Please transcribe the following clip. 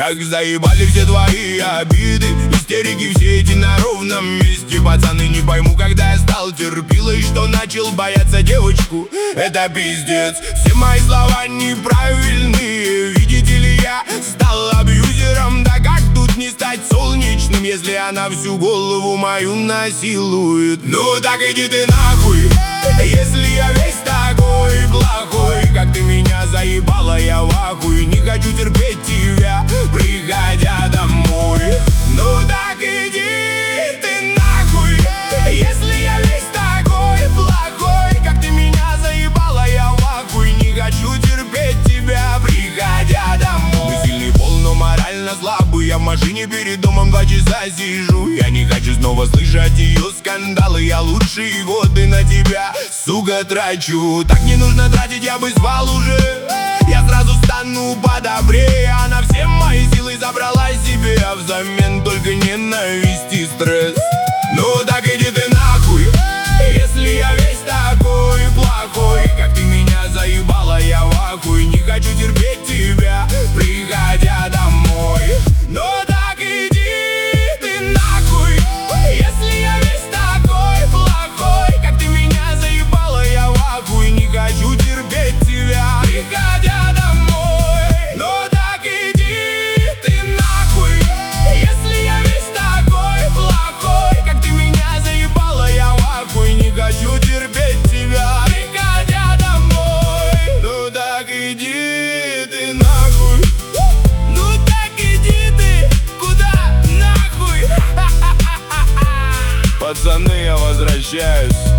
Как заебали все твои обиды, истерики все эти на ровном месте. Пацаны, не пойму, когда я стал терпилой, что начал бояться девочку. Это пиздец, все мои слова неправильные. Видите ли, я стал абьюзером. Да как тут не стать солнечным, если она всю голову мою насилует? Ну так иди ты нахуй, если я весь такой плохой. Как ты меня заебала, я в ахуе. Не хочу терпеть тебя, приходя домой. Ну так иди ты нахуй, если я весь такой плохой. Как ты меня заебала, я в ахуе. Не хочу терпеть тебя, приходя домой. Ты сильный пол, но морально слабый. Я в машине перед домом 2 часа сижу. Я не хочу снова слышать ее скандалы. Я лучшие годы на тебя, сука, трачу. Так не нужно тратить, я бы звал уже. Я сразу стану подобрее. Она все мои силы забрала себе, а взамен только ненависть и стресс. Ну так иди ты нахуй, если я весь такой плохой. Как ты меня заебала, я в ахуе. Не хочу терпеть тебя, приходя домой. Ну так иди ты нахуй, если я весь такой плохой. Как ты меня заебала, я в ахуе. Не хочу терпеть тебя, приходя домой. Ну так иди ты нахуй, если я весь такой плохой. Как ты меня заебала, я в ахуе. Не хочу терпеть тебя, приходя домой. Ну так иди ты нахуй. Ну так иди ты куда нахуй. Пацаны, я возвращаюсь.